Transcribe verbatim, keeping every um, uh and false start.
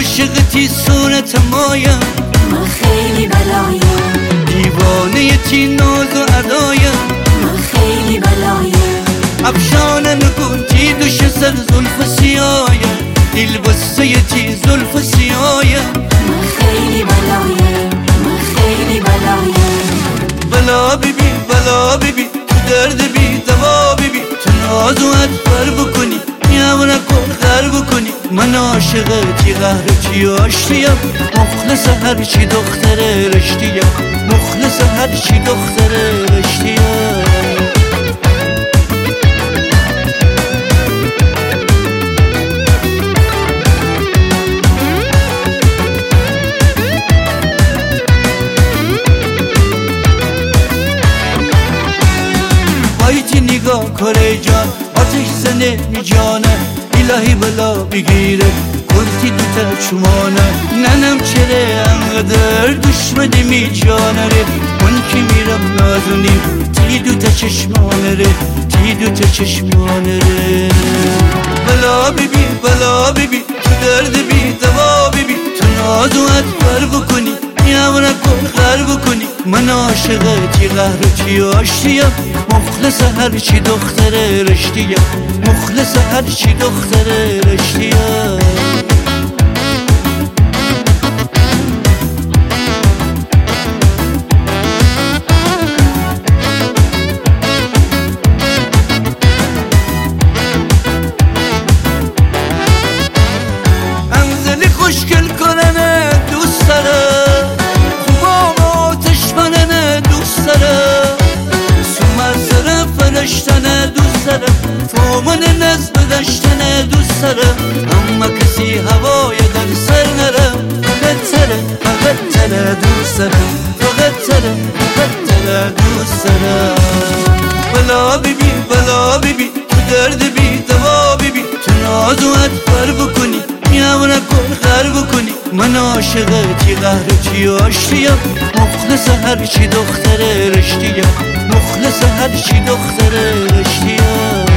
عاشقتی صورت مایم، من خیلی بلایم، دیوانه تی ناز و ادایم، من خیلی بلایم، افشانه نکن تی دوش سر زلف سیایم، دل بسته تی زلف سیایم، من خیلی بلایم، من خیلی بلایم. بلا بیبی بلا بیبی تو درد بی دوا بیبی، تو ناز و ادبر بکنی نیام نکن غر بکنی. من عاشقتی قهرتی آشتیم، مخلص هرچی دختر رشتیم، مخلص هرچی دختر رشتیم. بایتی نگاه کره جان آتش زنه می جانه، الهی بلا بگیره کنتی دوتا چمانه. ننم چره انقدر دشمنی می جانه ره، من که میرم نازونی تی دوتا چشمانه ره، تی دوتا چشمانه ره. بلا بیبی بلا بیبی تو درد بی دوا بیبی، تو ناز و ادبر بکنی نیام نکن غر بکنی. من عاشقتی قهرتی آشتیم، مخلص هرچی دختر رشتیم، مخلص هرچی دختر رشتیم. انزلی خوشگل کننه دوست دارم، خوبام آتش مننه دوست دارم، سومرزره فرشتنه دوست دارم، فومن نزد دشتنه دوست دارم. اما کسی هوای در سر نرم، فقط تره فقط تره دوست دارم، فقط تره فقط تره دوست دارم. بلا بیبی بلا بیبی تو درد بی دوا بیبی، تو ناز و ادبر بکنی نیام نکن غر بکنی. من عاشقتی قهرتی آشتیم، مخلص هرچی دختر رشتیم، مخلص هرچی دختر رشتیم.